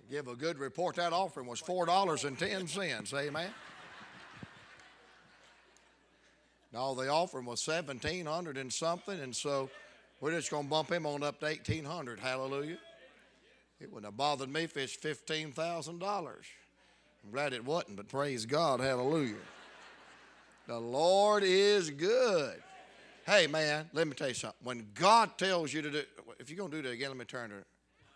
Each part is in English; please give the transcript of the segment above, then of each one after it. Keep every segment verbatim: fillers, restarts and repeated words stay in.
Give a good report. That offering was four dollars and ten cents. Amen. No, the offering was seventeen hundred and something, and so we're just going to bump him on up to eighteen hundred. Hallelujah. It wouldn't have bothered me if it's fifteen thousand dollars. I'm glad it wasn't, but praise God. Hallelujah. The Lord is good. Hey, man, let me tell you something. When God tells you to do, if you're going to do that again, let me turn to it.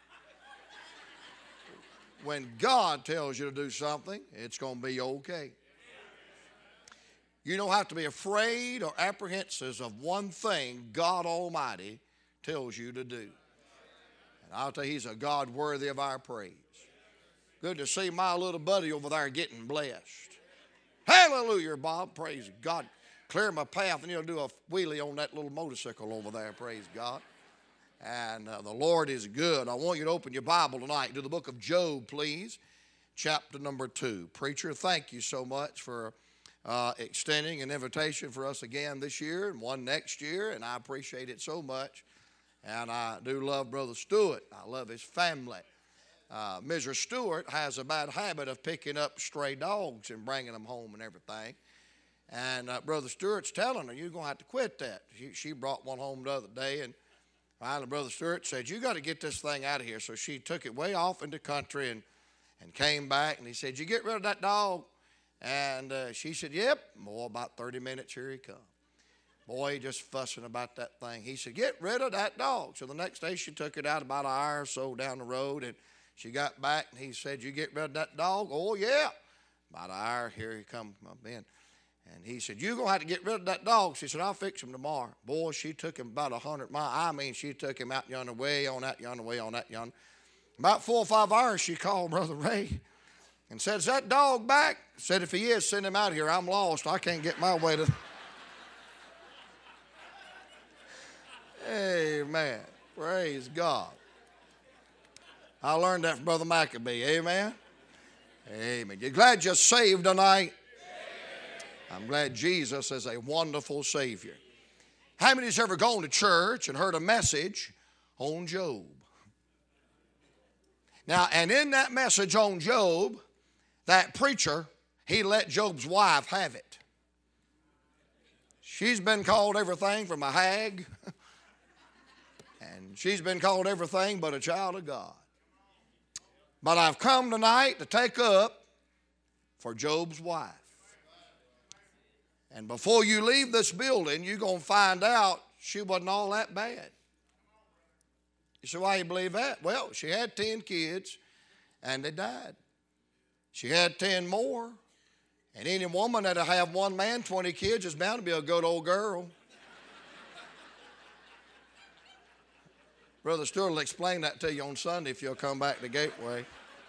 When God tells you to do something, it's going to be okay. You don't have to be afraid or apprehensive of one thing God Almighty tells you to do. And I'll tell you, He's a God worthy of our praise. Good to see my little buddy over there getting blessed. Hallelujah, Bob. Praise God. Clear my path and he'll do a wheelie on that little motorcycle over there. Praise God. And uh, the Lord is good. I want you to open your Bible tonight to the book of Job, please. Chapter number two. Preacher, thank you so much for uh, extending an invitation for us again this year and one next year. And I appreciate it so much. And I do love Brother Stewart. I love his family. Uh, Missus Stewart has a bad habit of picking up stray dogs and bringing them home and everything. And uh, Brother Stewart's telling her, you're going to have to quit that. She, she brought one home the other day, and finally Brother Stewart said, you got to get this thing out of here. So she took it way off into the country and, and came back, and he said, you get rid of that dog? And uh, she said, yep. Boy, about thirty minutes, here he come. Boy, he just fussing about that thing. He said, get rid of that dog. So the next day she took it out about an hour or so down the road, and she got back, and he said, you get rid of that dog? Oh, yeah. About an hour, here he come up in. And he said, you're going to have to get rid of that dog. She said, I'll fix him tomorrow. Boy, she took him about a hundred miles. I mean, she took him out yonder, way on that yonder, way on that yonder. About four or five hours, she called Brother Ray and said, is that dog back? Said, if he is, send him out here. I'm lost. I can't get my way to... Amen. Praise God. I learned that from Brother Maccabee. Amen. Amen. You glad you're saved tonight? I'm glad Jesus is a wonderful Savior. How many has ever gone to church and heard a message on Job? Now, and in that message on Job, that preacher, he let Job's wife have it. She's been called everything from a hag, and she's been called everything but a child of God. But I've come tonight to take up for Job's wife. And before you leave this building, you're going to find out she wasn't all that bad. You say, why do you believe that? Well, she had ten kids, and they died. She had ten more. And any woman that'll have one man, twenty kids, is bound to be a good old girl. Brother Stewart will explain that to you on Sunday if you'll come back to Gateway.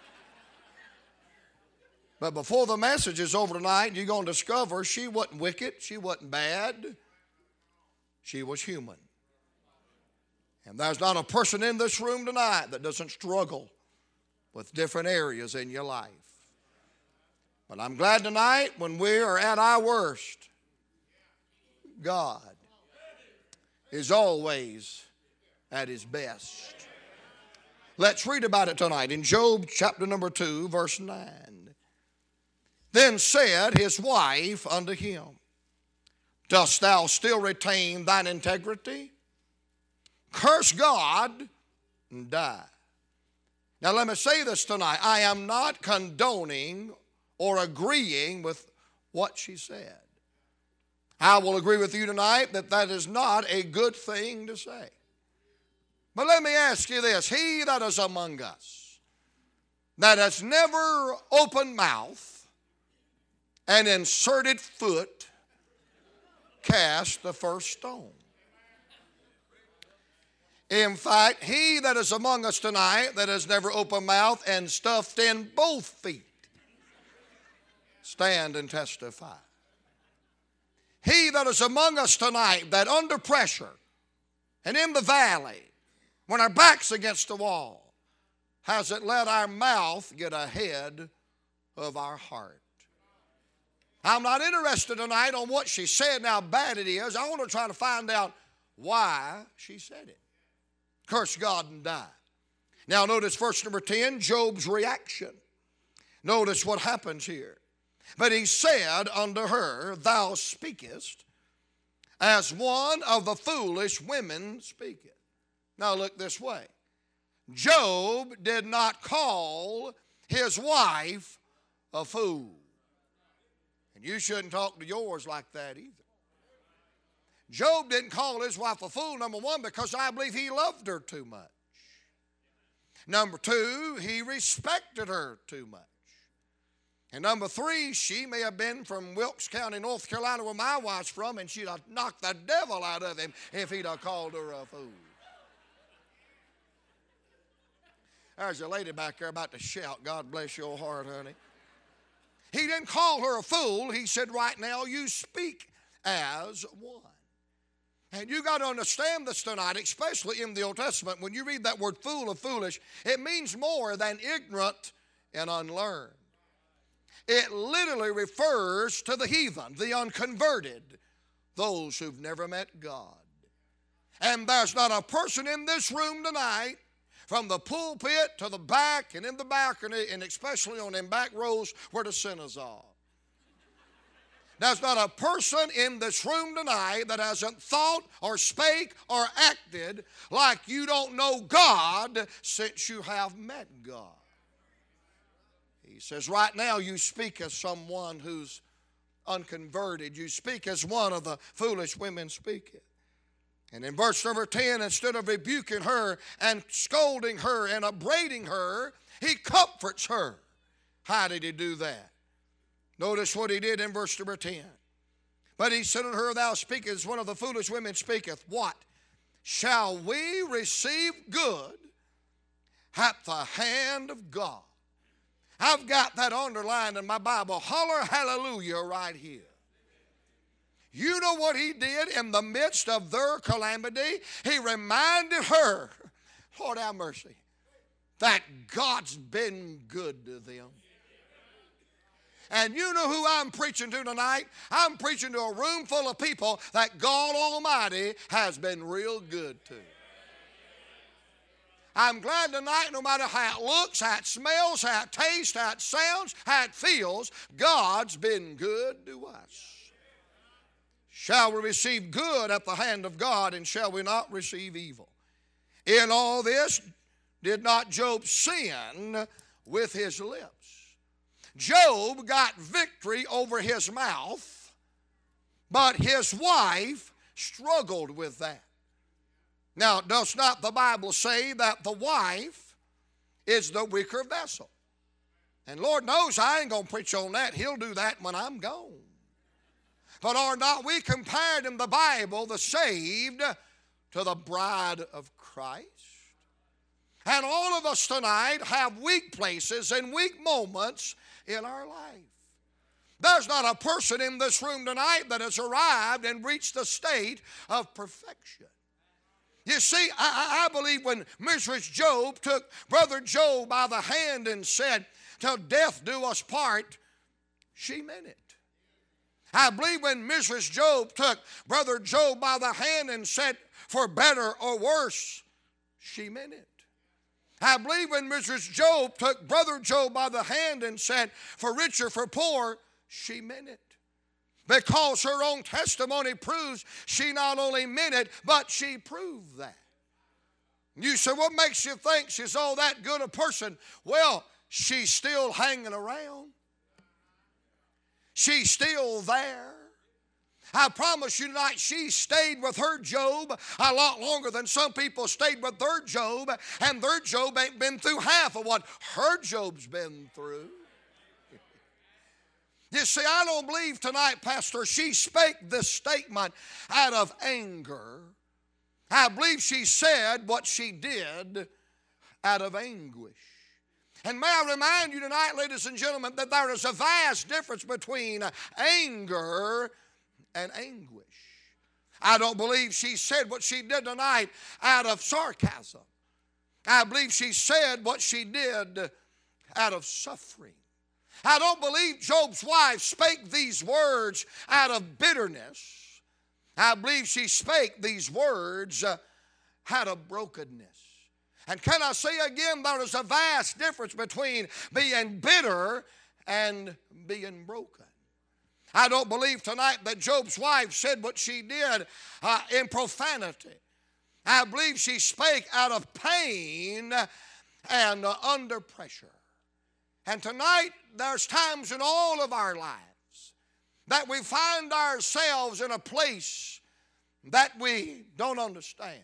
But before the message is over tonight, you're going to discover she wasn't wicked. She wasn't bad. She was human. And there's not a person in this room tonight that doesn't struggle with different areas in your life. But I'm glad tonight when we are at our worst, God is always at His best. Let's read about it tonight in Job chapter number two, verse nine. Then said his wife unto him, dost thou still retain thine integrity? Curse God and die. Now let me say this tonight. I am not condoning or agreeing with what she said. I will agree with you tonight that that is not a good thing to say. But let me ask you this. He that is among us, that has never opened mouth and inserted foot, cast the first stone. In fact, he that is among us tonight that has never opened mouth and stuffed in both feet, stand and testify. He that is among us tonight that under pressure and in the valley, when our back's against the wall, hasn't let our mouth get ahead of our heart. I'm not interested tonight on what she said and how bad it is. I want to try to find out why she said it. Curse God and die. Now notice verse number ten, Job's reaction. Notice what happens here. But he said unto her, thou speakest as one of the foolish women speaketh. Now look this way. Job did not call his wife a fool. And you shouldn't talk to yours like that either. Job didn't call his wife a fool, number one, because I believe he loved her too much. Number two, he respected her too much. And number three, she may have been from Wilkes County, North Carolina, where my wife's from, and she'd have knocked the devil out of him if he'd have called her a fool. There's a lady back there about to shout, God bless your heart, honey. He didn't call her a fool. He said, right now you speak as one. And you got to understand this tonight, especially in the Old Testament. When you read that word fool or foolish, it means more than ignorant and unlearned. It literally refers to the heathen, the unconverted, those who've never met God. And there's not a person in this room tonight, from the pulpit to the back and in the balcony, and especially on them back rows where the sinners are. There's not a person in this room tonight that hasn't thought or spake or acted like you don't know God since you have met God. He says, right now you speak as someone who's unconverted. You speak as one of the foolish women speaketh. And in verse number ten, instead of rebuking her and scolding her and upbraiding her, he comforts her. How did he do that? Notice what he did in verse number ten. But he said unto her, thou speakest as one of the foolish women speaketh. What? Shall we receive good at the hand of God? I've got that underlined in my Bible. Holler hallelujah right here. You know what he did in the midst of their calamity? He reminded her, Lord have mercy, that God's been good to them. And you know who I'm preaching to tonight? I'm preaching to a room full of people that God Almighty has been real good to. I'm glad tonight, no matter how it looks, how it smells, how it tastes, how it sounds, how it feels, God's been good to us. Shall we receive good at the hand of God, and shall we not receive evil? In all this, did not Job sin with his lips? Job got victory over his mouth, but his wife struggled with that. Now, does not the Bible say that the wife is the weaker vessel? And Lord knows I ain't going to preach on that. He'll do that when I'm gone. But are not we compared in the Bible, the saved, to the bride of Christ? And all of us tonight have weak places and weak moments in our life. There's not a person in this room tonight that has arrived and reached the state of perfection. You see, I, I believe when Missus Job took Brother Job by the hand and said, till death do us part, she meant it. I believe when Missus Job took Brother Job by the hand and said, for better or worse, she meant it. I believe when Missus Job took Brother Job by the hand and said, for richer, for poor, she meant it. Because her own testimony proves she not only meant it, but she proved that. You say, what makes you think she's all that good a person? Well, she's still hanging around. She's still there. I promise you tonight, she stayed with her Job a lot longer than some people stayed with their Job, and their Job ain't been through half of what her Job's been through. You see, I don't believe tonight, Pastor, she spake this statement out of anger. I believe she said what she did out of anguish. And may I remind you tonight, ladies and gentlemen, that there is a vast difference between anger and anguish. I don't believe she said what she did tonight out of sarcasm. I believe she said what she did out of suffering. I don't believe Job's wife spake these words out of bitterness. I believe she spake these words out of brokenness. And can I say again, there is a vast difference between being bitter and being broken. I don't believe tonight that Job's wife said what she did uh, in profanity. I believe she spake out of pain and uh, under pressure. And tonight, there's times in all of our lives that we find ourselves in a place that we don't understand.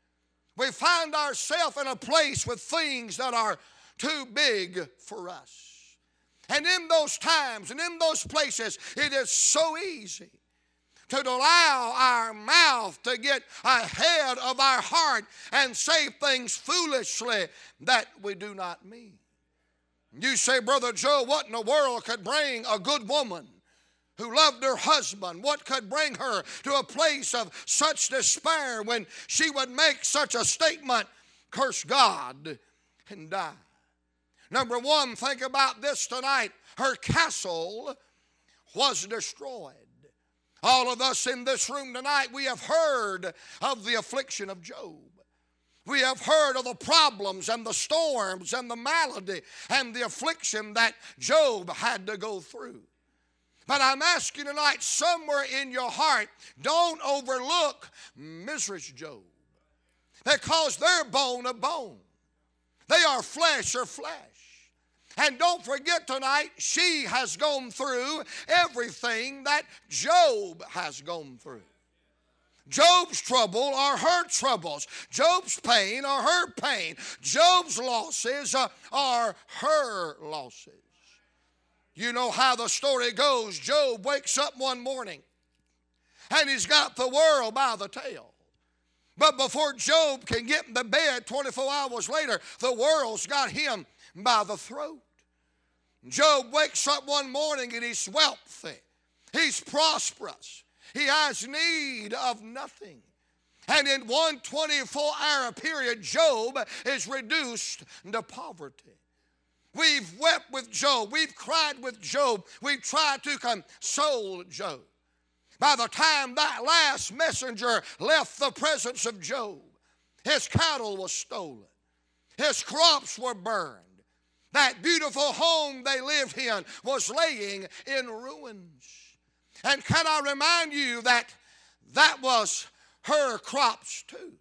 We find ourselves in a place with things that are too big for us. And in those times and in those places, it is so easy to allow our mouth to get ahead of our heart and say things foolishly that we do not mean. You say, Brother Joe, what in the world could bring a good woman who loved her husband? What could bring her to a place of such despair when she would make such a statement, curse God and die? Number one, think about this tonight. Her castle was destroyed. All of us in this room tonight, we have heard of the affliction of Job. We have heard of the problems and the storms and the malady and the affliction that Job had to go through. But I'm asking tonight, somewhere in your heart, don't overlook Missus Job, because they're bone of bone. They are flesh of flesh. And don't forget tonight, she has gone through everything that Job has gone through. Job's trouble are her troubles. Job's pain are her pain. Job's losses are her losses. You know how the story goes. Job wakes up one morning and he's got the world by the tail. But before Job can get in the bed twenty-four hours later, the world's got him by the throat. Job wakes up one morning and he's wealthy. He's prosperous. He has need of nothing. And in one twenty-four hour period, Job is reduced to poverty. We've wept with Job. We've cried with Job. We've tried to console Job. By the time that last messenger left the presence of Job, his cattle was stolen. His crops were burned. That beautiful home they lived in was laying in ruins. And can I remind you that that was her crops too.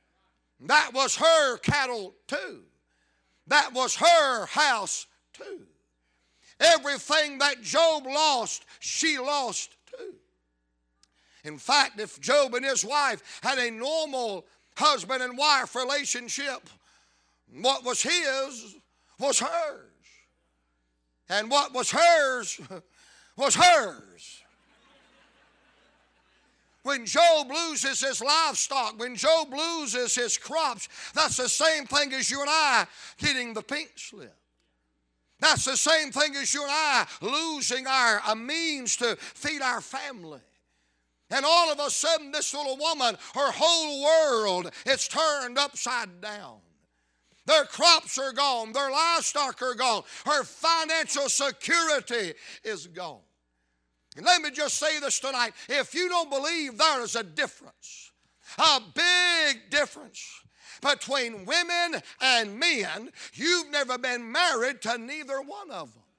That was her cattle too. That was her house too. Everything that Job lost, she lost too. In fact, if Job and his wife had a normal husband and wife relationship, what was his was hers. And what was hers was hers. When Job loses his livestock, when Job loses his crops, that's the same thing as you and I getting the pink slip. That's the same thing as you and I losing our a means to feed our family. And all of a sudden, this little woman, her whole world is turned upside down. Their crops are gone. Their livestock are gone. Her financial security is gone. And let me just say this tonight. If you don't believe there is a difference, a big difference between women and men, you've never been married to neither one of them.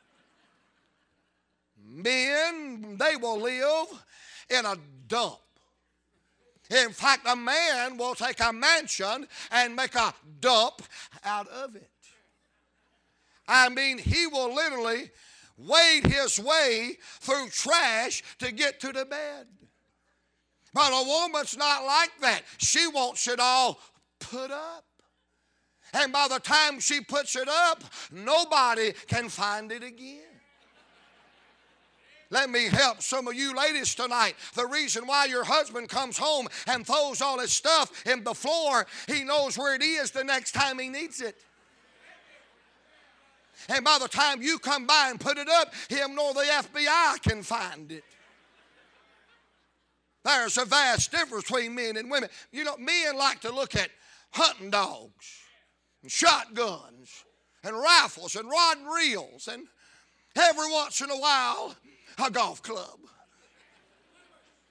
Men, they will live in a dump. In fact, a man will take a mansion and make a dump out of it. I mean, he will literally wade his way through trash to get to the bed. But a woman's not like that. She wants it all put up. And by the time she puts it up, nobody can find it again. Let me help some of you ladies tonight. The reason why your husband comes home and throws all his stuff in the floor, he knows where it is the next time he needs it. And by the time you come by and put it up, him nor the F B I can find it. There's a vast difference between men and women. You know, men like to look at hunting dogs and shotguns and rifles and rod and reels and every once in a while a golf club.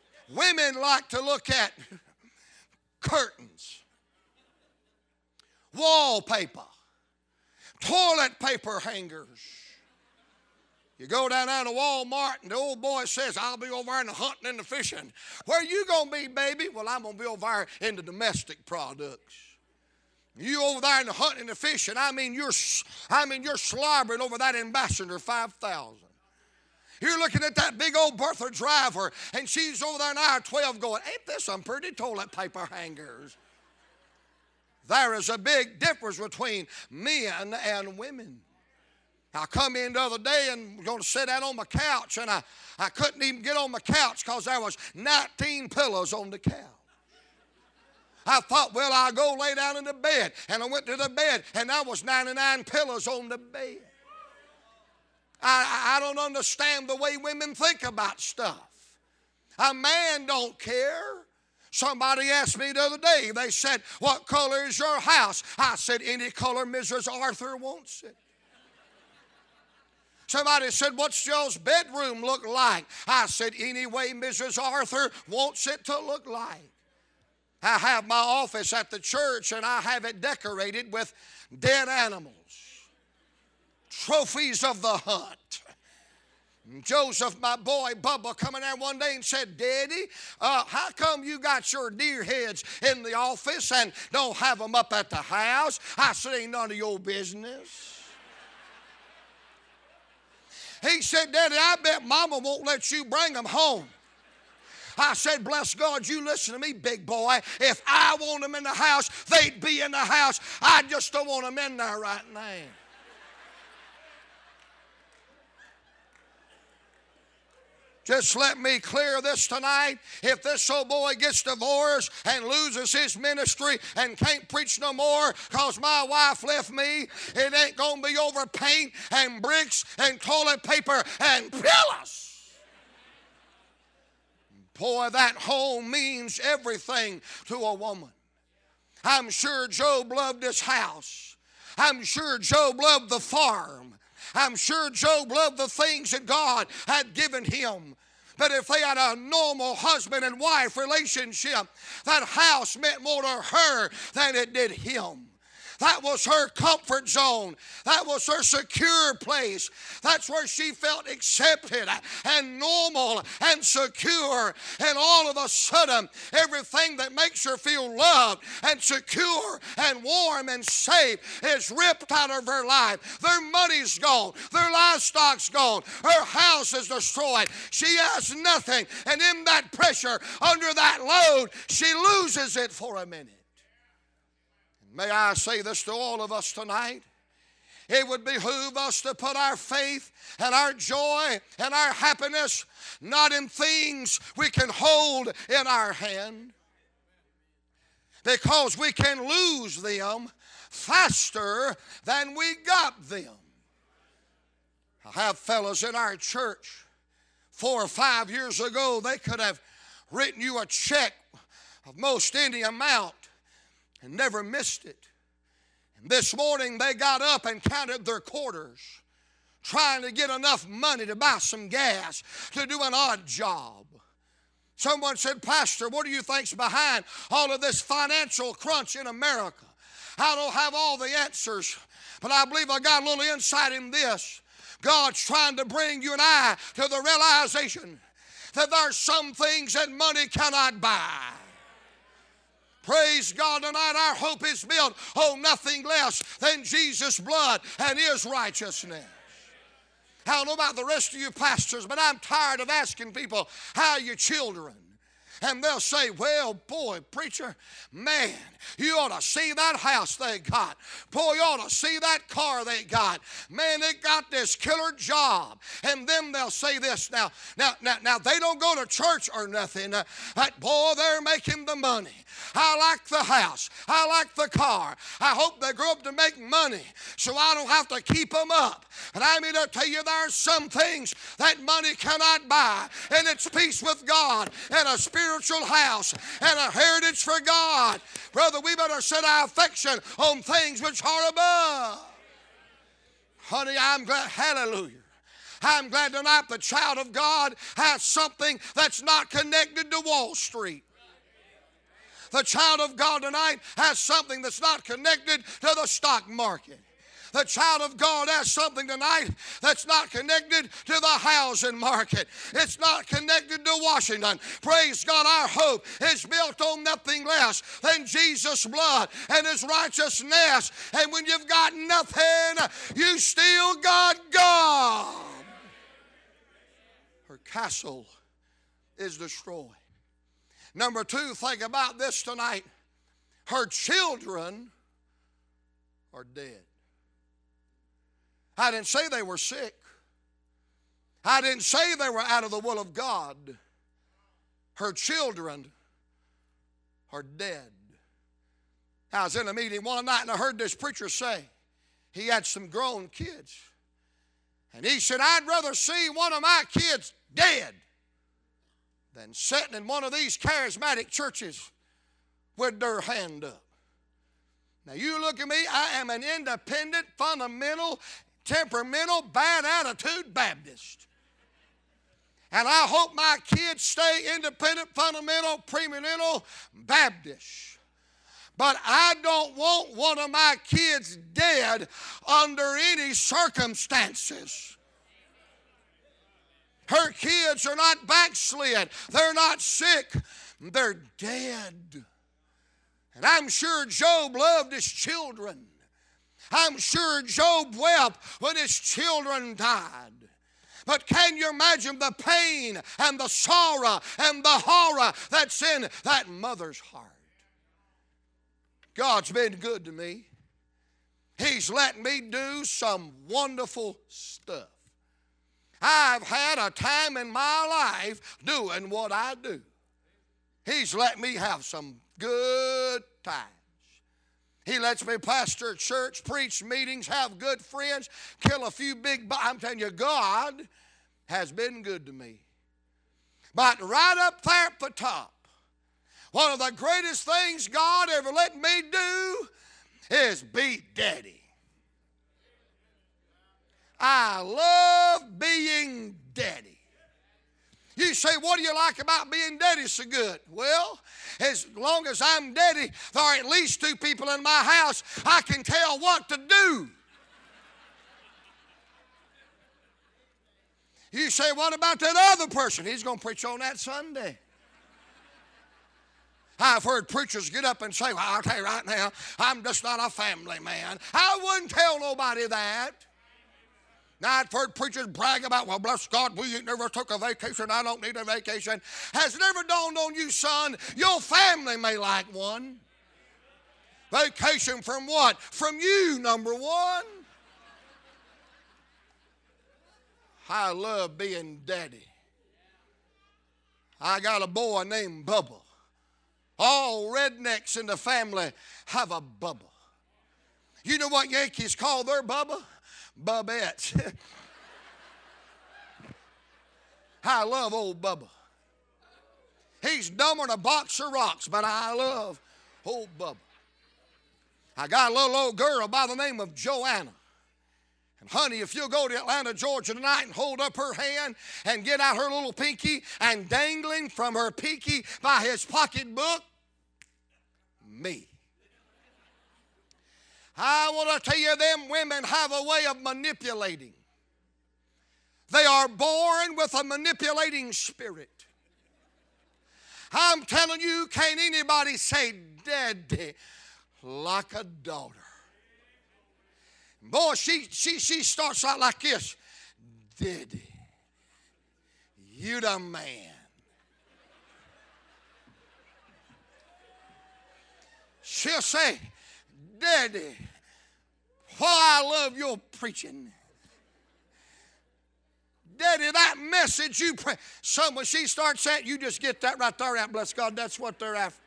Women like to look at curtains. wallpaper, toilet paper hangers. You go down there to Walmart and the old boy says, I'll be over there in the hunting and the fishing. Where you going to be, baby? Well, I'm going to be over there in the domestic products. You over there in the hunting and the fishing, I mean you're, I mean you're slobbering over that Ambassador five thousand. You're looking at that big old Bertha driver and she's over there in I twelve going, ain't this some pretty toilet paper hangers? There is a big difference between men and women. I come in the other day and was going to sit down on my couch, and I, I couldn't even get on my couch because there was nineteen pillows on the couch. I thought, well, I'll go lay down in the bed. And I went to the bed, and there was ninety-nine pillows on the bed. I, I don't understand the way women think about stuff. A man don't care. Somebody asked me the other day, they said, what color is your house? I said, any color Missus Arthur wants it. Somebody said, what's y'all's bedroom look like? I said, any way Missus Arthur wants it to look like. I have my office at the church and I have it decorated with dead animals, trophies of the hunt. Joseph, my boy, Bubba, come in there one day and said, Daddy, uh, how come you got your deer heads in the office and don't have them up at the house? I said, ain't none of your business. He said, Daddy, I bet Mama won't let you bring them home. I said, bless God, you listen to me, big boy. If I want them in the house, they'd be in the house. I just don't want them in there right now. Just let me clear this tonight. If this old boy gets divorced and loses his ministry and can't preach no more because my wife left me, it ain't going to be over paint and bricks and toilet paper and pillows. Boy, that home means everything to a woman. I'm sure Job loved his house. I'm sure Job loved the farm. I'm sure Job loved the things that God had given him. But if they had a normal husband and wife relationship, that house meant more to her than it did him. That was her comfort zone. That was her secure place. That's where she felt accepted and normal and secure. And all of a sudden, everything that makes her feel loved and secure and warm and safe is ripped out of her life. Their money's gone. Their livestock's gone. Her house is destroyed. She has nothing. And in that pressure, under that load, she loses it for a minute. May I say this to all of us tonight? It would behoove us to put our faith and our joy and our happiness not in things we can hold in our hand, because we can lose them faster than we got them. I have fellows in our church, four or five years ago, they could have written you a check of most any amount and never missed it. And this morning they got up and counted their quarters, trying to get enough money to buy some gas to do an odd job. Someone said, Pastor, what do you think's behind all of this financial crunch in America? I don't have all the answers, but I believe I got a little insight in this. God's trying to bring you and I to the realization that there's some things that money cannot buy. Praise God, tonight our hope is built on nothing less than Jesus' blood and His righteousness. I don't know about the rest of you pastors, but I'm tired of asking people, how are your children? And they'll say, well, boy, preacher, man, you ought to see that house they got. Boy, you ought to see that car they got. Man, they got this killer job. And then they'll say this. Now, now, now, now they don't go to church or nothing, uh, but boy, they're making the money. I like the house. I like the car. I hope they grow up to make money so I don't have to keep them up. And I'm here to tell you there are some things that money cannot buy, and it's peace with God and a spiritual house and a heritage for God. Brother, we better set our affection on things which are above. Honey, I'm glad, hallelujah. I'm glad tonight the child of God has something that's not connected to Wall Street. The child of God tonight has something that's not connected to the stock market. The child of God has something tonight that's not connected to the housing market. It's not connected to Washington. Praise God, our hope is built on nothing less than Jesus' blood and His righteousness. And when you've got nothing, you still got God. Her castle is destroyed. Number two, think about this tonight. Her children are dead. I didn't say they were sick. I didn't say they were out of the will of God. Her children are dead. I was in a meeting one night and I heard this preacher say, he had some grown kids. And he said, I'd rather see one of my kids dead than sitting in one of these charismatic churches with their hand up. Now you look at me, I am an independent, fundamental, temperamental, bad attitude Baptist. And I hope my kids stay independent, fundamental, premillennial Baptist. But I don't want one of my kids dead under any circumstances. Her kids are not backslid. They're not sick. They're dead. And I'm sure Job loved his children. I'm sure Job wept when his children died. But can you imagine the pain and the sorrow and the horror that's in that mother's heart? God's been good to me. He's let me do some wonderful stuff. I've had a time in my life doing what I do. He's let me have some good times. He lets me pastor a church, preach meetings, have good friends, kill a few big bugs. I'm telling you, God has been good to me. But right up there at the top, one of the greatest things God ever let me do is be daddy. I love being daddy. You say, what do you like about being daddy so good? Well, as long as I'm daddy, there are at least two people in my house I can tell what to do. You say, what about that other person? He's going to preach on that Sunday. I've heard preachers get up and say, well, I'll tell you right now, I'm just not a family man. I wouldn't tell nobody that. Now, I've heard preachers brag about, well, bless God, we ain't never took a vacation. I don't need a vacation. Has it ever dawned on you, son, your family may like one? Vacation from what? From you, number one. I love being daddy. I got a boy named Bubba. All rednecks in the family have a Bubba. You know what Yankees call their Bubba? Bubbettes. I love old Bubba. He's dumber than a box of rocks, but I love old Bubba. I got a little old girl by the name of Joanna. And honey, if you'll go to Atlanta, Georgia tonight and hold up her hand and get out her little pinky, and dangling from her pinky by his pocketbook, me. I want to tell you, them women have a way of manipulating. They are born with a manipulating spirit. I'm telling you, can't anybody say daddy like a daughter. Boy, she, she, she starts out like this. Daddy, you the man. She'll say, Daddy, why I love your preaching. Daddy, that message you pray. So when she starts saying, you just get that right there out, bless God, that's what they're after.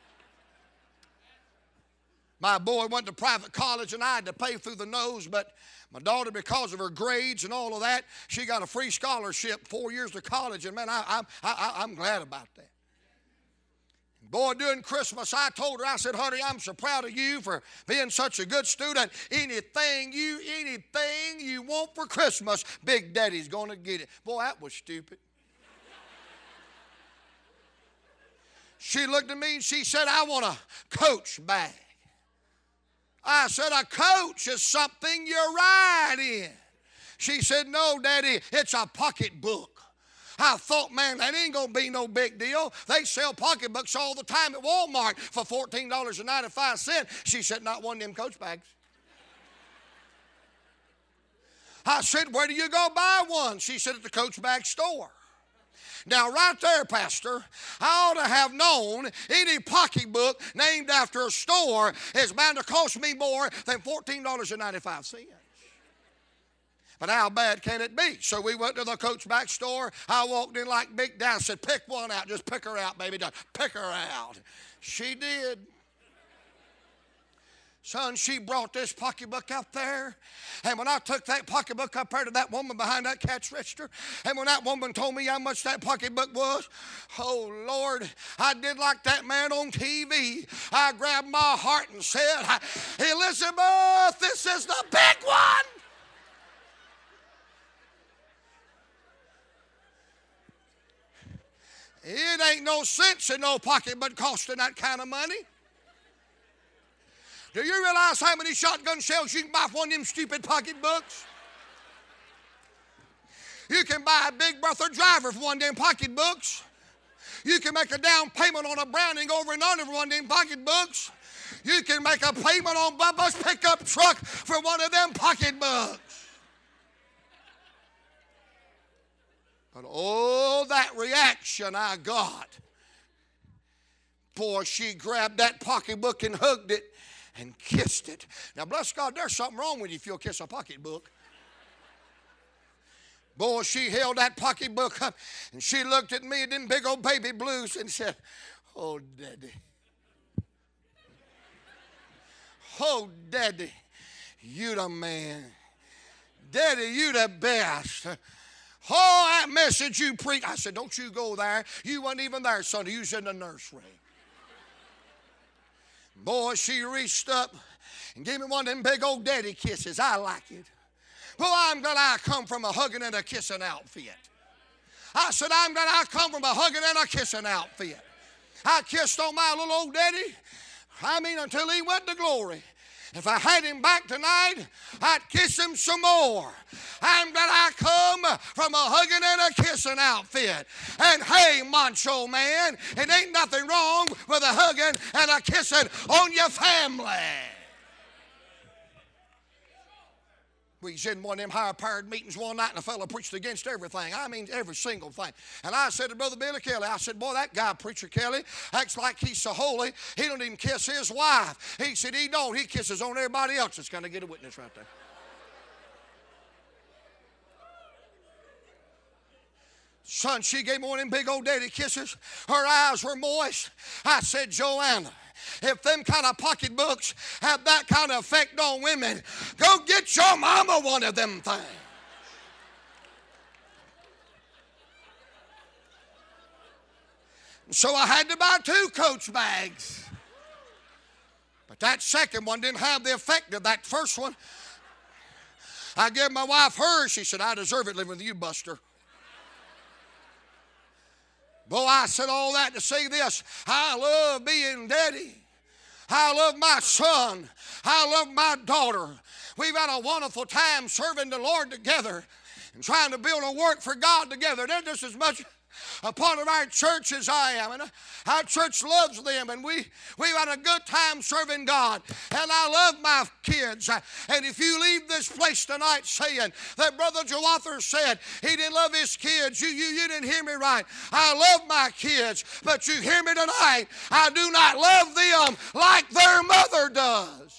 My boy went to private college and I had to pay through the nose, but my daughter, because of her grades and all of that, she got a free scholarship, four years to college, and man, I, I, I, I'm glad about that. Boy, during Christmas, I told her, I said, honey, I'm so proud of you for being such a good student. Anything you, anything you want for Christmas, Big Daddy's going to get it. Boy, that was stupid. She looked at me and she said, I want a Coach bag. I said, a Coach is something you ride in. She said, no, Daddy, it's a pocketbook. I thought, man, that ain't going to be no big deal. They sell pocketbooks all the time at Walmart for fourteen dollars and ninety-five cents. She said, not one of them Coach bags. I said, where do you go buy one? She said, at the Coach bag store. Now, right there, Pastor, I ought to have known any pocketbook named after a store is bound to cost me more than fourteen dollars and ninety-five cents. But how bad can it be? So we went to the Coach bag store. I walked in like Big Dan, said, pick one out. Just pick her out, baby. Just pick her out. She did. Son, she brought this pocketbook out there. And when I took that pocketbook up there to that woman behind that cash register, and when that woman told me how much that pocketbook was, oh, Lord, I did like that man on T V. I grabbed my heart and said, Elizabeth, this is the big one. It ain't no sense in no pocketbook costing that kind of money. Do you realize how many shotgun shells you can buy for one of them stupid pocketbooks? You can buy a Big Bertha driver for one of them pocketbooks. You can make a down payment on a Browning over and under for one of them pocketbooks. You can make a payment on Bubba's pickup truck for one of them pocketbooks. But oh, that reaction I got. Boy, she grabbed that pocketbook and hugged it and kissed it. Now, bless God, there's something wrong with you if you'll kiss a pocketbook. Boy, she held that pocketbook up and she looked at me in them big old baby blues and said, oh, Daddy. Oh, Daddy, you the man. Daddy, you the best. Oh, that message you preach. I said, don't you go there. You weren't even there, son. You was in the nursery. Boy, she reached up and gave me one of them big old daddy kisses. I like it. Well, I'm glad I come from a hugging and a kissing outfit. I said, I'm glad I come from a hugging and a kissing outfit. I kissed on my little old daddy, I mean, until he went to glory. If I had him back tonight, I'd kiss him some more. I'm glad I come from a hugging and a kissing outfit. And hey, macho man, it ain't nothing wrong with a hugging and a kissing on your family. We was in one of them higher-powered meetings one night, and a fellow preached against everything. I mean, every single thing. And I said to Brother Billy Kelly, I said, boy, that guy, Preacher Kelly, acts like he's so holy, he don't even kiss his wife. He said he don't. He kisses on everybody else. That's going to get a witness right there. Son, she gave me one of them big old daddy kisses. Her eyes were moist. I said, Joanna, if them kind of pocketbooks have that kind of effect on women, go get your mama one of them things. So I had to buy two Coach bags. But that second one didn't have the effect of that first one. I gave my wife hers. She said, I deserve it living with you, Buster. Boy, I said all that to say this. I love being daddy. I love my son. I love my daughter. We've had a wonderful time serving the Lord together and trying to build a work for God together. They're just as much a part of our church as I am. And our church loves them. And we, we've had a good time serving God. And I love my kids. And if you leave this place tonight saying that Brother Joather said he didn't love his kids, you, you, you didn't hear me right. I love my kids. But you hear me tonight. I do not love them like their mother does.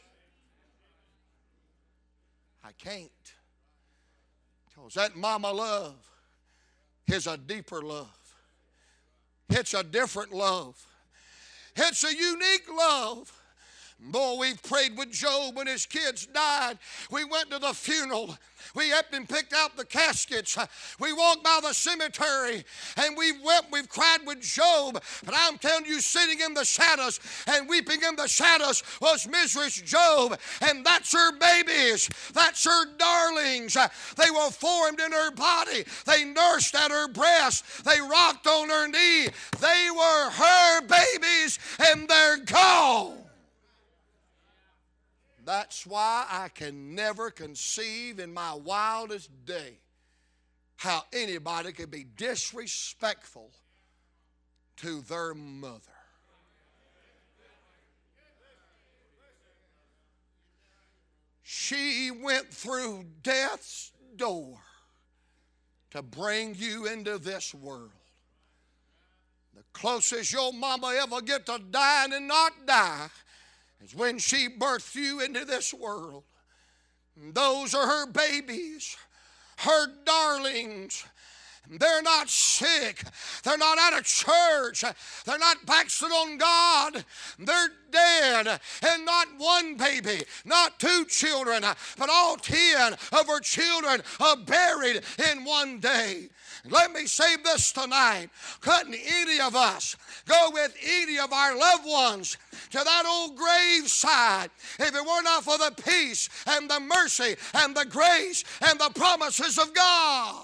I can't. Because that mama love is a deeper love. It's a different love. It's a unique love Boy, we prayed with Job when his kids died. We went to the funeral. We helped him pick out the caskets. We walked by the cemetery and we wept, we've cried with Job. But I'm telling you, sitting in the shadows and weeping in the shadows was Missus Job. And that's her babies. That's her darlings. They were formed in her body. They nursed at her breast. They rocked on her knee. They were her babies and they're gone. That's why I can never conceive in my wildest day how anybody could be disrespectful to their mother. She went through death's door to bring you into this world. The closest your mama ever get to dying and not die is when she birthed you into this world. And those are her babies, her darlings. They're not sick. They're not out of church. They're not backslid on God. They're dead. And not one baby, not two children, but all ten of her children are buried in one day. Let me say this tonight. Couldn't any of us go with any of our loved ones to that old graveside if it were not for the peace and the mercy and the grace and the promises of God?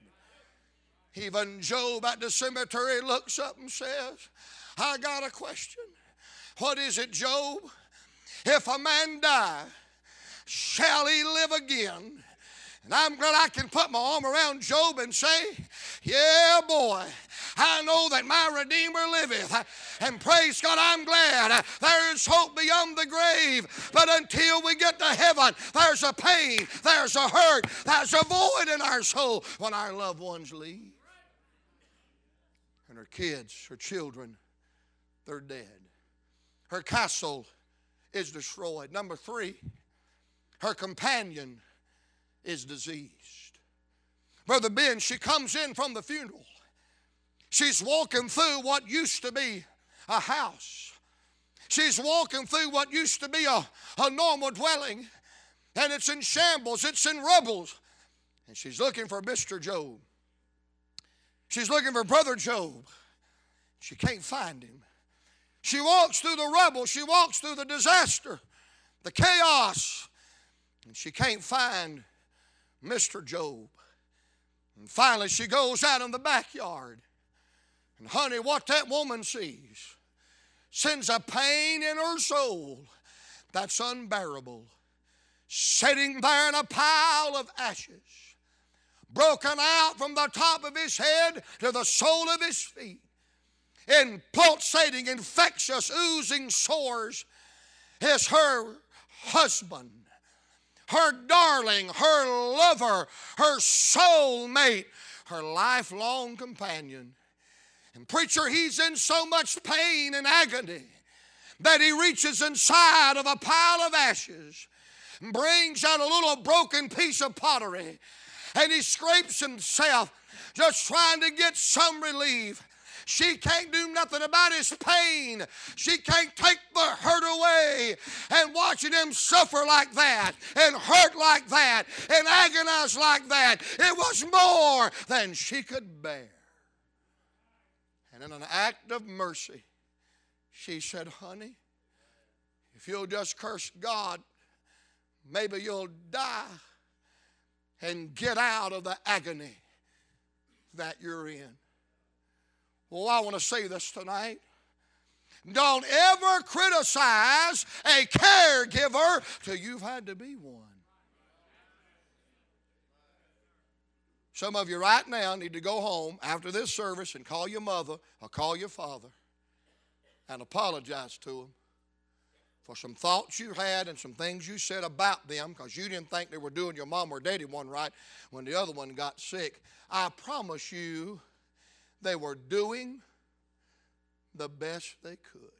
Even Job at the cemetery looks up and says, I got a question. What is it, Job? If a man die, shall he live again? And I'm glad I can put my arm around Job and say, yeah, boy, I know that my Redeemer liveth. And praise God, I'm glad there is hope beyond the grave. But until we get to heaven, there's a pain, there's a hurt, there's a void in our soul when our loved ones leave. And her kids, her children, they're dead. Her castle is destroyed. Number three, her companion is diseased. Brother Ben, she comes in from the funeral. She's walking through what used to be a house. She's walking through what used to be a, a normal dwelling, and it's in shambles, it's in rubble. And she's looking for Mister Job. She's looking for Brother Job. She can't find him. She walks through the rubble. She walks through the disaster, the chaos, and she can't find Mister Job. And finally she goes out in the backyard. And honey, what that woman sees sends a pain in her soul that's unbearable. Sitting there in a pile of ashes, broken out from the top of his head to the sole of his feet, in pulsating, infectious, oozing sores, is her husband, her darling, her lover, her soulmate, her lifelong companion. And preacher, he's in so much pain and agony that he reaches inside of a pile of ashes and brings out a little broken piece of pottery, and he scrapes himself just trying to get some relief. She can't do nothing about his pain. She can't take the hurt away. And watching him suffer like that and hurt like that and agonize like that, it was more than she could bear. And in an act of mercy, she said, honey, if you'll just curse God, maybe you'll die and get out of the agony that you're in. Well, I want to say this tonight. Don't ever criticize a caregiver till you've had to be one. Some of you right now need to go home after this service and call your mother or call your father and apologize to them for some thoughts you had and some things you said about them because you didn't think they were doing your mom or daddy one right when the other one got sick. I promise you, they were doing the best they could.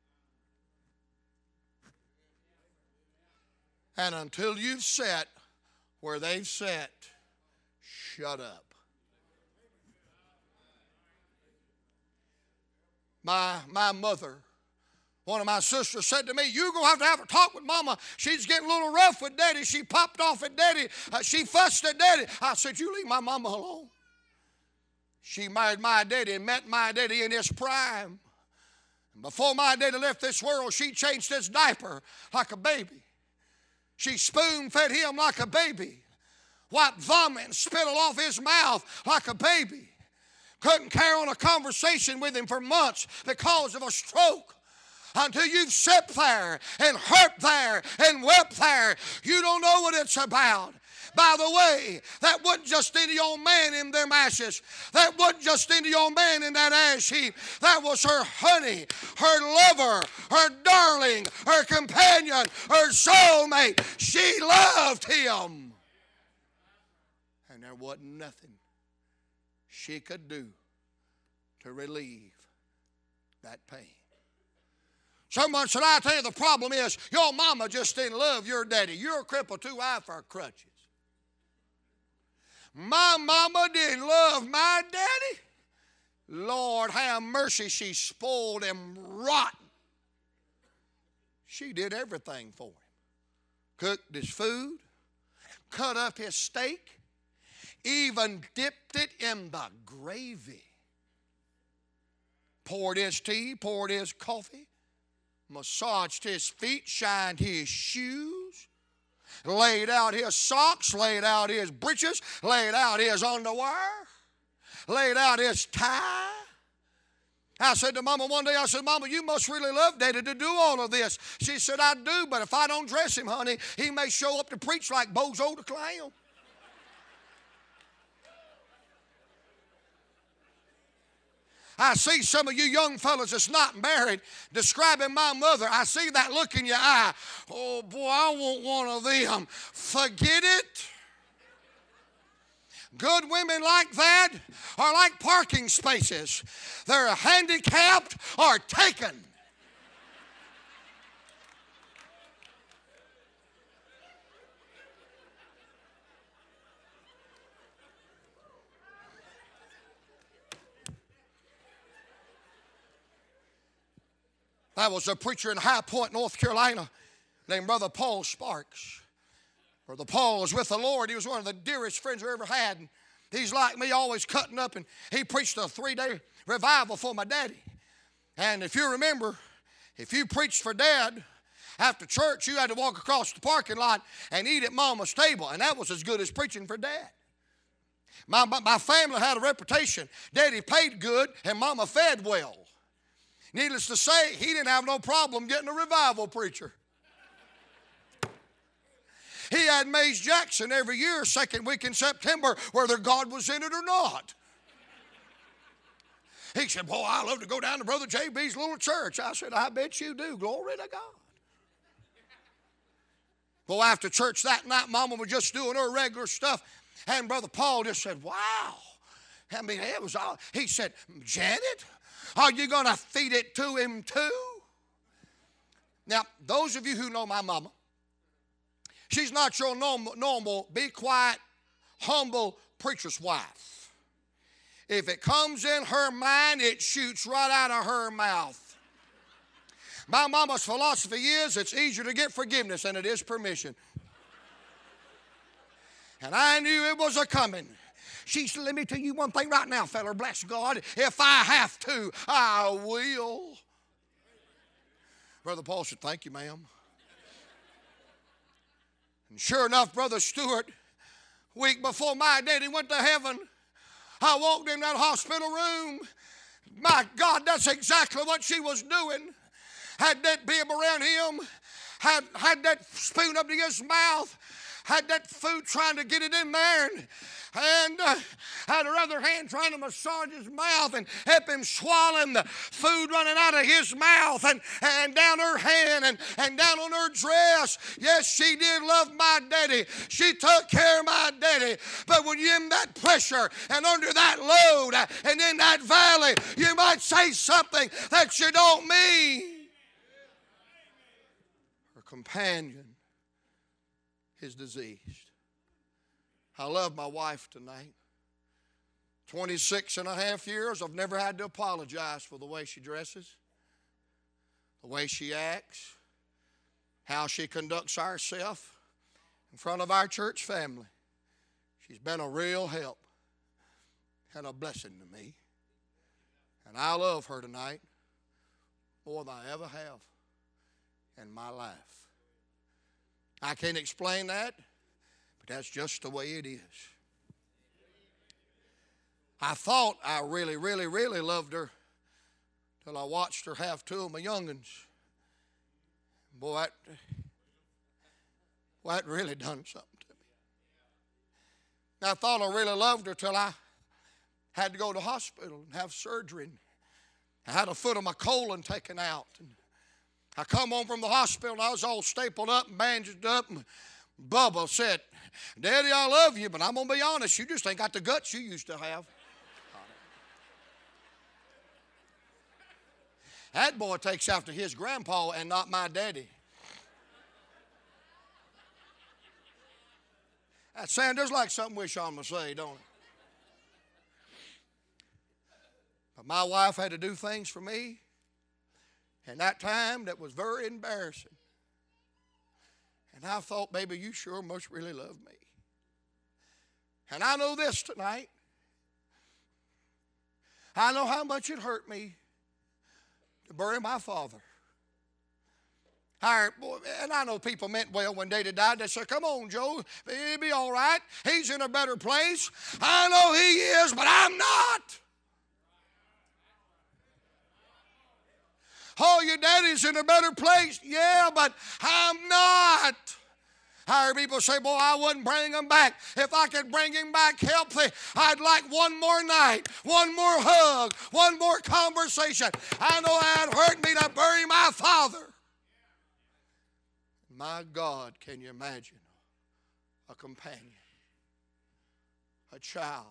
And until you've sat where they've sat, shut up. My, my mother One of my sisters said to me, you're going to have to have a talk with Mama. She's getting a little rough with Daddy. She popped off at Daddy. Uh, she fussed at Daddy. I said, you leave my mama alone. She married my daddy and met my daddy in his prime. And before my daddy left this world, she changed his diaper like a baby. She spoon-fed him like a baby. Wiped vomit and spittle off his mouth like a baby. Couldn't carry on a conversation with him for months because of a stroke. Until you've sat there and hurt there and wept there, you don't know what it's about. By the way, that wasn't just any old man in them ashes. That wasn't just any old man in that ash heap. That was her honey, her lover, her darling, her companion, her soulmate. She loved him. And there wasn't nothing she could do to relieve that pain. Someone said, I tell you, the problem is your mama just didn't love your daddy. You're a cripple too high for crutches. My mama didn't love my daddy. Lord have mercy, she spoiled him rotten. She did everything for him. Cooked his food, cut up his steak, even dipped it in the gravy. Poured his tea, poured his coffee, massaged his feet, shined his shoes, laid out his socks, laid out his breeches, laid out his underwear, laid out his tie. I said to Mama one day, I said, Mama, you must really love Daddy to do all of this. She said, I do, but if I don't dress him, honey, he may show up to preach like Bozo the Clown. I see some of you young fellas that's not married describing my mother. I see that look in your eye. Oh, boy, I want one of them. Forget it. Good women like that are like parking spaces. They're handicapped or taken. There was a preacher in High Point, North Carolina, named Brother Paul Sparks. Brother Paul was with the Lord. He was one of the dearest friends I ever had. And he's like me, always cutting up, and he preached a three-day revival for my daddy. And if you remember, if you preached for Dad, after church, you had to walk across the parking lot and eat at Mama's table, and that was as good as preaching for Dad. My, my, my family had a reputation. Daddy paid good, and Mama fed well. Needless to say, he didn't have no problem getting a revival preacher. He had Mays Jackson every year, second week in September, whether God was in it or not. He said, boy, I love to go down to Brother J B's little church. I said, I bet you do. Glory to God. Well, after church that night, Mama was just doing her regular stuff. And Brother Paul just said, wow. I mean, it was all. He said, Janet, are you going to feed it to him too? Now, those of you who know my mama, she's not your normal, normal be quiet, humble preacher's wife. If it comes in her mind, it shoots right out of her mouth. My mama's philosophy is it's easier to get forgiveness than it is permission. And I knew it was a coming. She said, let me tell you one thing right now, feller, bless God, if I have to, I will. Brother Paul said, thank you, ma'am. And sure enough, Brother Stewart, week before my daddy went to heaven, I walked in that hospital room. My God, that's exactly what she was doing. Had that bib around him, had, had that spoon up to his mouth, had that food trying to get it in there, and, and uh, had her other hand trying to massage his mouth and help him swallow the food running out of his mouth, and, and down her hand and, and down on her dress. Yes, she did love my daddy. She took care of my daddy. But when you're in that pressure and under that load uh, and in that valley, you might say something that you don't mean. Her companion is diseased. I love my wife tonight. twenty-six and a half years, I've never had to apologize for the way she dresses, the way she acts, how she conducts herself in front of our church family. She's been a real help and a blessing to me. And I love her tonight more than I ever have in my life. I can't explain that, but that's just the way it is. I thought I really, really, really loved her till I watched her have two of my young'uns. Boy, that, boy, that really done something to me. And I thought I really loved her till I had to go to the hospital and have surgery. And I had a foot of my colon taken out. And I come home from the hospital and I was all stapled up and bandaged up. And Bubba said, Daddy, I love you, but I'm going to be honest, you just ain't got the guts you used to have. That boy takes after his grandpa and not my daddy. That sounds like something we ought to say, don't it? But my wife had to do things for me in that time that was very embarrassing. And I thought, baby, you sure must really love me. And I know this tonight. I know how much it hurt me to bury my father. I, and I know people meant well when Daddy died. They said, come on, Joe, he'll be all right. He's in a better place. I know he is, but I'm not. Oh, your daddy's in a better place. Yeah, but I'm not. I heard people say, boy, I wouldn't bring him back. If I could bring him back healthy, I'd like one more night, one more hug, one more conversation. I know it hurt me to bury my father. My God, can you imagine a companion, a child,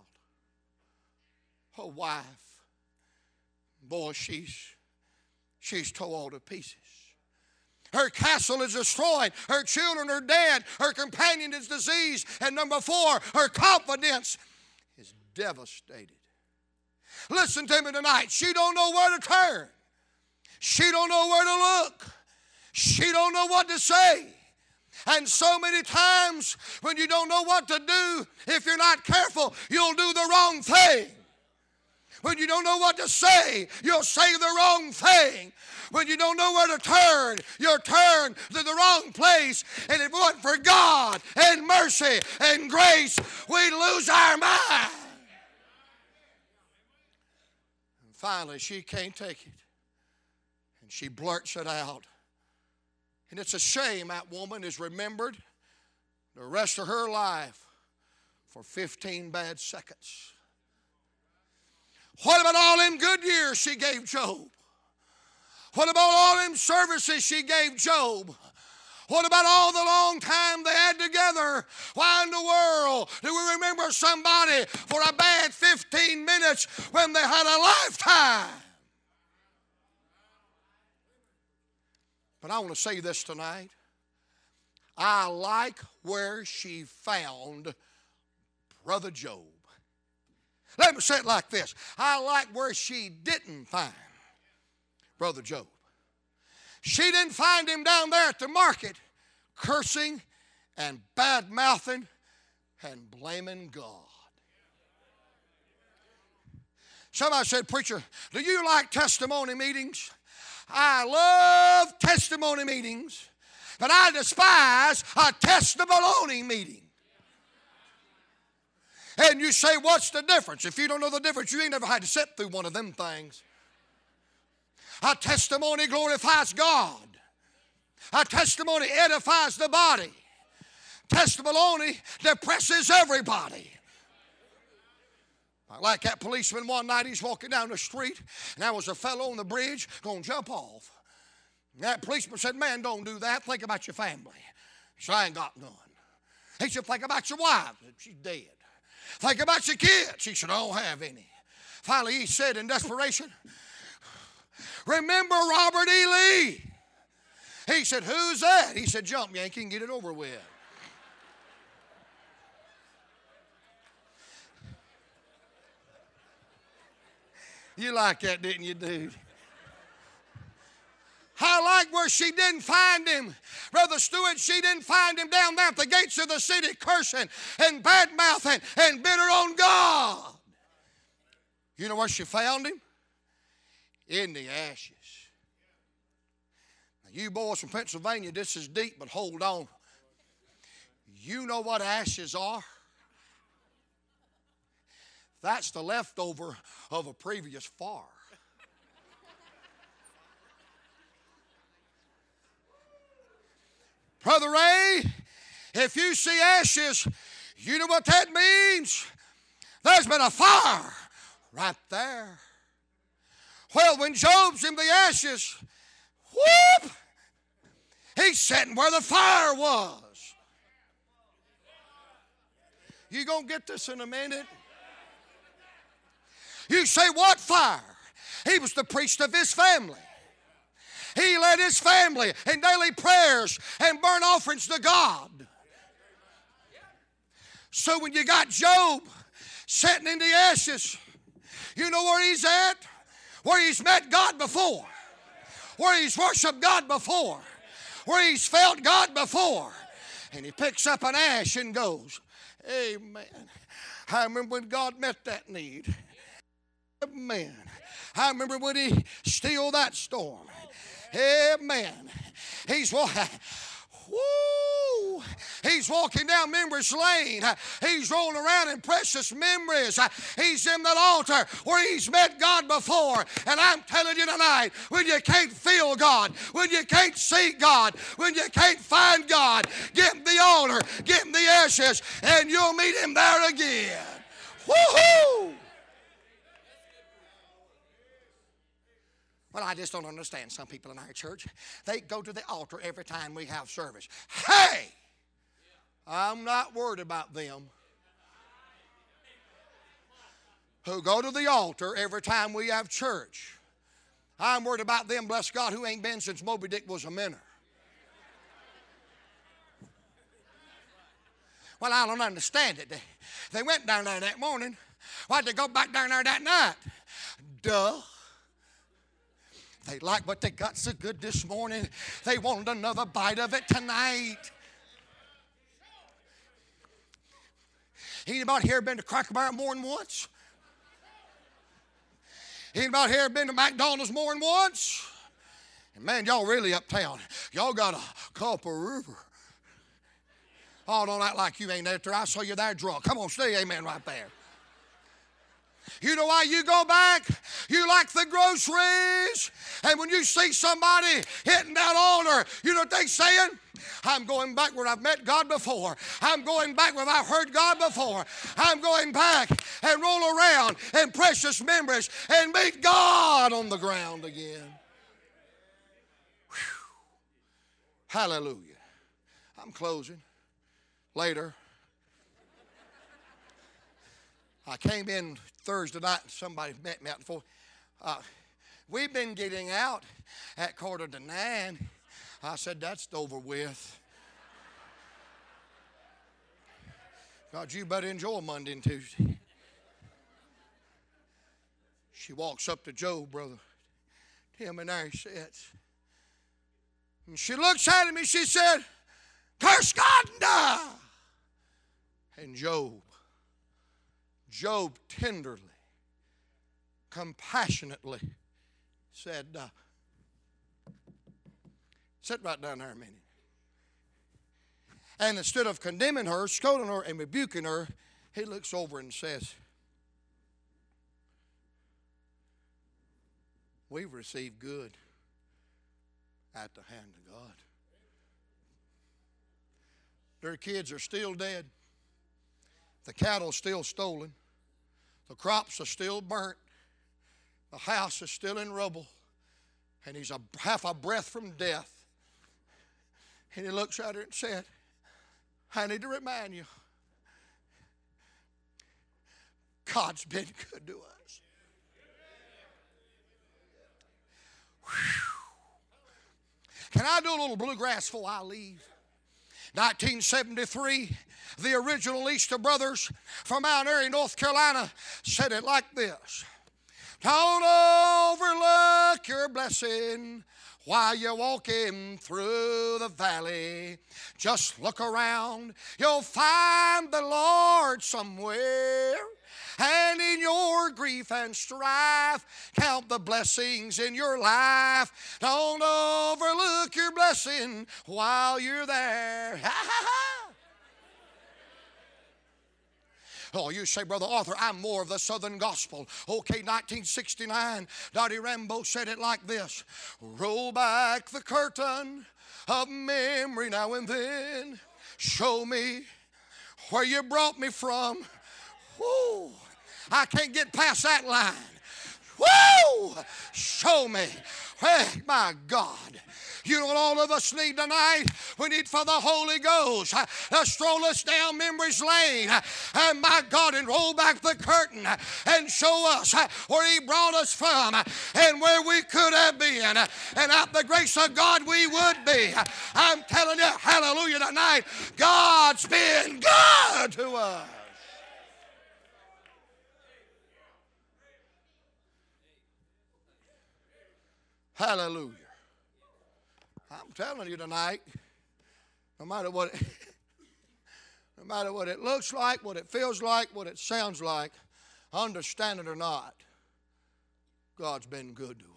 a wife? Boy, she's, she's tore all to pieces. Her castle is destroyed. Her children are dead. Her companion is diseased. And number four, her confidence is devastated. Listen to me tonight. She don't know where to turn. She don't know where to look. She don't know what to say. And so many times when you don't know what to do, if you're not careful, you'll do the wrong thing. When you don't know what to say, you'll say the wrong thing. When you don't know where to turn, you'll turn to the wrong place. And if it wasn't for God and mercy and grace, we'd lose our mind. And finally, she can't take it. And she blurts it out. And it's a shame that woman is remembered the rest of her life for fifteen bad seconds. What about all them good years she gave Job? What about all them services she gave Job? What about all the long time they had together? Why in the world do we remember somebody for a bad fifteen minutes when they had a lifetime? But I want to say this tonight. I like where she found Brother Job. Let me say it like this. I like where she didn't find Brother Job. She didn't find him down there at the market cursing and bad-mouthing and blaming God. Somebody said, preacher, do you like testimony meetings? I love testimony meetings, but I despise a testimony meeting. And you say, what's the difference? If you don't know the difference, you ain't never had to sit through one of them things. A testimony glorifies God. A testimony edifies the body. Testimony depresses everybody. Like that policeman one night, he's walking down the street, and there was a fellow on the bridge going to jump off. And that policeman said, man, don't do that. Think about your family. He said, I ain't got none. He said, think about your wife. She's dead. Think about your kids. He said, I don't have any. Finally, he said in desperation, remember Robert E. Lee? He said, who's that? He said, jump, Yankee, and get it over with. You like that, didn't you, dude? I she didn't find him. Brother Stewart, she didn't find him down there at the gates of the city cursing and bad-mouthing and bitter on God. You know where she found him? In the ashes. Now, you boys from Pennsylvania, this is deep, but hold on. You know what ashes are? That's the leftover of a previous fire. Brother Ray, if you see ashes, you know what that means? There's been a fire right there. Well, when Job's in the ashes, whoop, he's sitting where the fire was. You gonna get this in a minute? You say, what fire? He was the priest of his family. He led his family in daily prayers and burnt offerings to God. So when you got Job sitting in the ashes, you know where he's at? Where he's met God before. Where he's worshiped God before. Where he's felt God before. And he picks up an ash and goes, amen. I remember when God met that need. Amen. I remember when he stilled that storm. Amen. He's walking. Woo! He's walking down Memories Lane. He's rolling around in precious memories. He's in that altar where he's met God before. And I'm telling you tonight, when you can't feel God, when you can't see God, when you can't find God, get in the altar, get in the ashes, and you'll meet him there again. Woo-hoo! Well, I just don't understand some people in our church. They go to the altar every time we have service. Hey! I'm not worried about them who go to the altar every time we have church. I'm worried about them, bless God, who ain't been since Moby Dick was a minnow. Well, I don't understand it. They, they went down there that morning. Why'd they go back down there that night? Duh. They like what they got so good this morning. They wanted another bite of it tonight. Anybody here been to Cracker Barrel more than once? Anybody here been to McDonald's more than once? And man, y'all really uptown. Y'all got a cup of river. Oh, don't act like you ain't there. I saw you there drunk. Come on, say amen right there. You know why you go back? You like the groceries. And when you see somebody hitting that altar, you know what they're saying? I'm going back where I've met God before. I'm going back where I've heard God before. I'm going back and roll around in precious memories and meet God on the ground again. Whew. Hallelujah. I'm closing. Later, I came in Thursday night and somebody met me out before. Uh, we've been getting out at quarter to nine. I said, that's over with. God, you better enjoy Monday and Tuesday. She walks up to Job, Brother Tim, and there he sits. And she looks at him and she said, curse God and die. And Job, Job tenderly, compassionately said, uh, sit right down there a minute. And instead of condemning her, scolding her, and rebuking her, he looks over and says, we've received good at the hand of God. Their kids are still dead. The cattle's still stolen. The crops are still burnt. The house is still in rubble. And he's a half a breath from death. And he looks at her and said, I need to remind you, God's been good to us. Whew. Can I do a little bluegrass before I leave? nineteen seventy-three, the original Easter Brothers from Mount Airy, North Carolina, said it like this. Don't overlook your blessing while you're walking through the valley. Just look around. You'll find the Lord somewhere. And in your grief and strife, count the blessings in your life. Don't overlook your blessing while you're there. Ha, ha, ha. Oh, you say, Brother Arthur, I'm more of the Southern gospel. Okay, nineteen sixty-nine, Dottie Rambo said it like this. Roll back the curtain of memory now and then. Show me where you brought me from. Woo! I can't get past that line. Woo! Show me. Hey, my God. You know what all of us need tonight? We need for the Holy Ghost uh, to stroll us down memory's lane. Uh, and my God, and roll back the curtain uh, and show us uh, where He brought us from uh, and where we could have been. Uh, and out the grace of God we would be. Uh, I'm telling you, hallelujah tonight, God's been good to us. Hallelujah. I'm telling you tonight, no matter what it, no matter what it looks like, what it feels like, what it sounds like, understand it or not, God's been good to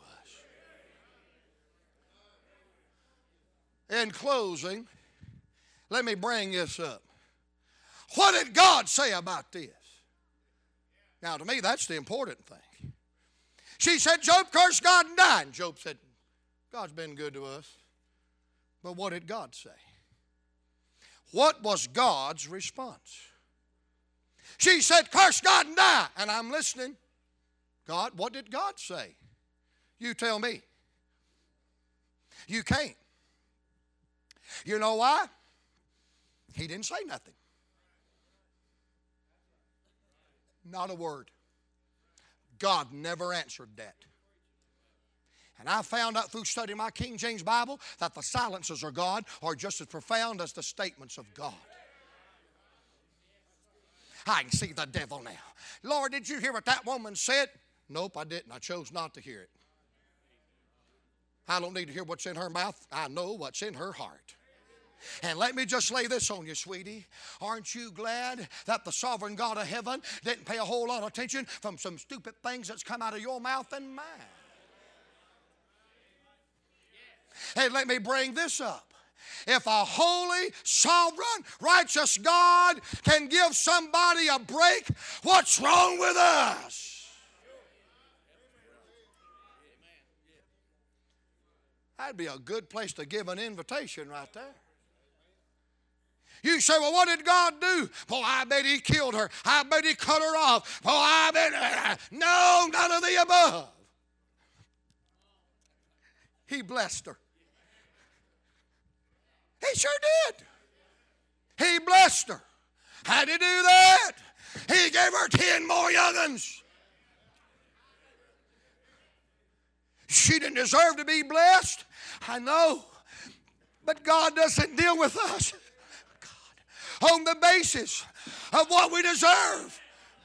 us. In closing, let me bring this up. What did God say about this? Now, to me, that's the important thing. She said, Job cursed God and died. Job said, God's been good to us. But what did God say? What was God's response? She said, curse God and die. And I'm listening. God, what did God say? You tell me. You can't. You know why? He didn't say nothing. Not a word. God never answered that. And I found out through studying my King James Bible that the silences of God are just as profound as the statements of God. I can see the devil now. Lord, did you hear what that woman said? Nope, I didn't. I chose not to hear it. I don't need to hear what's in her mouth. I know what's in her heart. And let me just lay this on you, sweetie. Aren't you glad that the sovereign God of heaven didn't pay a whole lot of attention from some stupid things that's come out of your mouth and mine? And let me bring this up. If a holy, sovereign, righteous God can give somebody a break, what's wrong with us? That'd be a good place to give an invitation right there. You say, well, what did God do? Well, I bet He killed her. I bet He cut her off. Well, I bet... Uh, no, none of the above. He blessed her. He sure did. He blessed her. How'd He do that? He gave her ten more young'uns. She didn't deserve to be blessed. I know. But God doesn't deal with us God, on the basis of what we deserve.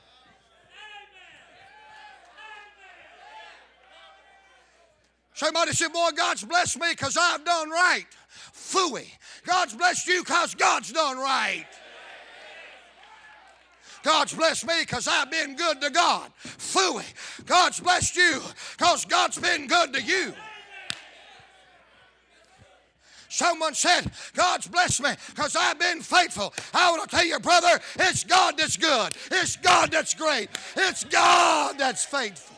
Somebody said, boy, God's blessed me because I've done right. Phooey. God's blessed you because God's done right. God's blessed me because I've been good to God. Phooey. God's blessed you because God's been good to you. Someone said, God's blessed me because I've been faithful. I want to tell you, brother, it's God that's good. It's God that's great. It's God that's faithful.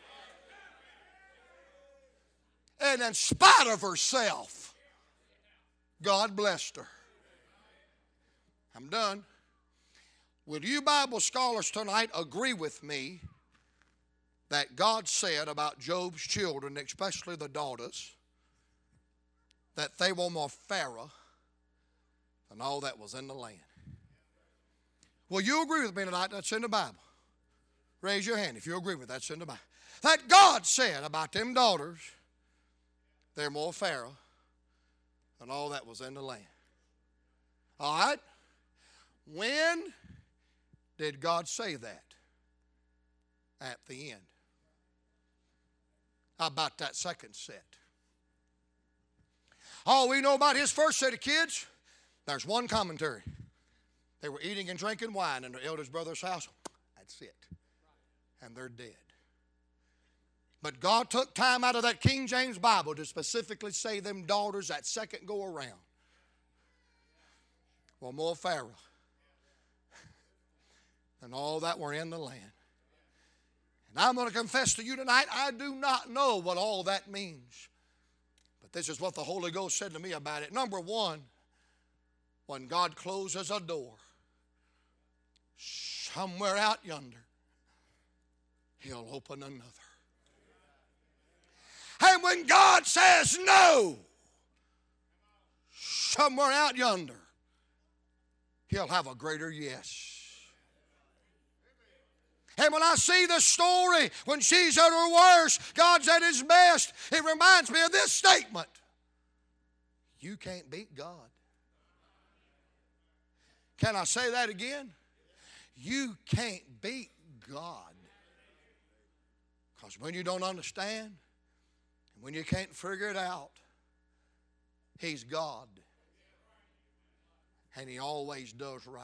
And in spite of herself, God blessed her. I'm done. Will you Bible scholars tonight agree with me that God said about Job's children, especially the daughters, that they were more fairer than all that was in the land? Will you agree with me tonight that's in the Bible? Raise your hand if you agree with that's in the Bible. That God said about them daughters, they're more fairer than all that was in the land. All right? When did God say that? At the end. How about that second set? All we know about his first set of kids, there's one commentary. They were eating and drinking wine in their eldest brother's house. That's it. And they're dead. But God took time out of that King James Bible to specifically say them daughters that second go around were more Pharaoh than all that were in the land. And I'm going to confess to you tonight, I do not know what all that means. But this is what the Holy Ghost said to me about it. Number one, when God closes a door, somewhere out yonder, He'll open another. And when God says no, somewhere out yonder, He'll have a greater yes. And when I see this story, when she's at her worst, God's at His best, it reminds me of this statement. You can't beat God. Can I say that again? You can't beat God. Because when you don't understand, when you can't figure it out, He's God. And He always does right.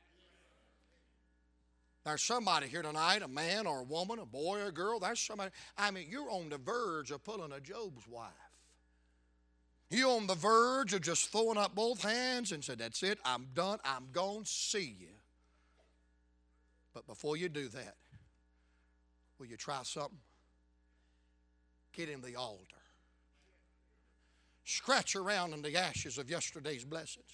There's somebody here tonight, a man or a woman, a boy or a girl, there's somebody, I mean, you're on the verge of pulling a Job's wife. You're on the verge of just throwing up both hands and said, that's it, I'm done, I'm going to see you. But before you do that, will you try something? Get in the altar. Scratch around in the ashes of yesterday's blessings.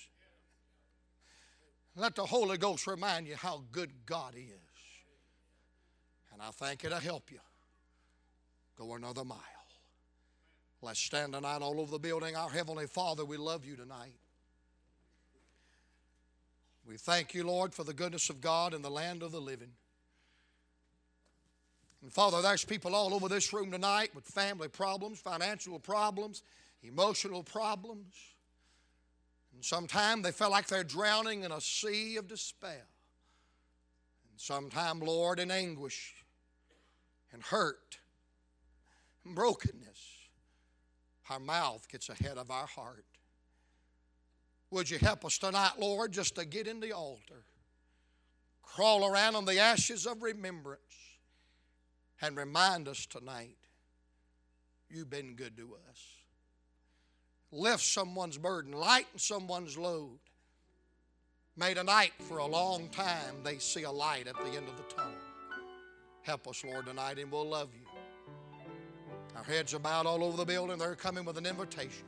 Let the Holy Ghost remind you how good God is. And I think it'll help you go another mile. Let's stand tonight all over the building. Our Heavenly Father, we love you tonight. We thank you, Lord, for the goodness of God in the land of the living. And Father, there's people all over this room tonight with family problems, financial problems, emotional problems. And sometimes they feel like they're drowning in a sea of despair. And sometimes, Lord, in anguish and hurt and brokenness, our mouth gets ahead of our heart. Would you help us tonight, Lord, just to get in the altar, crawl around on the ashes of remembrance, and remind us tonight, you've been good to us. Lift someone's burden, lighten someone's load. May tonight, for a long time, they see a light at the end of the tunnel. Help us, Lord, tonight, and we'll love you. Our heads are bowed all over the building. They're coming with an invitation.